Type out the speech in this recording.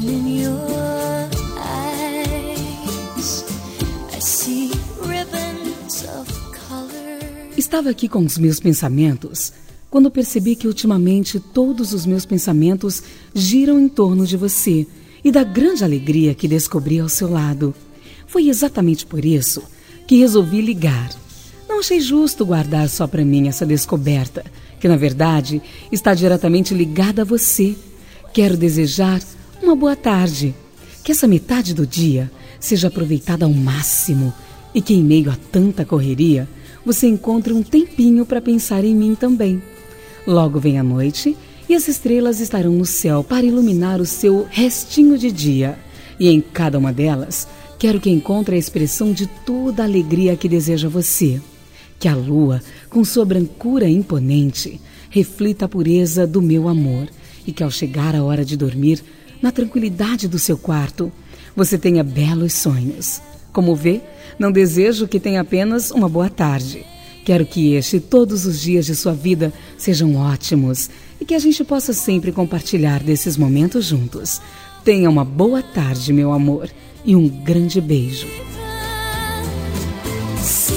and in your eyes I see ribbons of color. Estava aqui com os meus pensamentos quando percebi que ultimamente todos os meus pensamentos giram em torno de você e da grande alegria que descobri ao seu lado. Foi exatamente por isso que resolvi ligar. Não achei justo guardar só para mim essa descoberta, que na verdade está diretamente ligada a você. Quero desejar uma boa tarde, que essa metade do dia seja aproveitada ao máximo e que em meio a tanta correria você encontre um tempinho para pensar em mim também. Logo vem a noite e as estrelas estarão no céu para iluminar o seu restinho de dia. E em cada uma delas, quero que encontre a expressão de toda a alegria que deseja você. Que a lua, com sua brancura imponente, reflita a pureza do meu amor. E que ao chegar a hora de dormir, na tranquilidade do seu quarto, você tenha belos sonhos. Como vê, não desejo que tenha apenas uma boa tarde. Quero que este e todos os dias de sua vida sejam ótimos e que a gente possa sempre compartilhar desses momentos juntos. Tenha uma boa tarde, meu amor, e um grande beijo.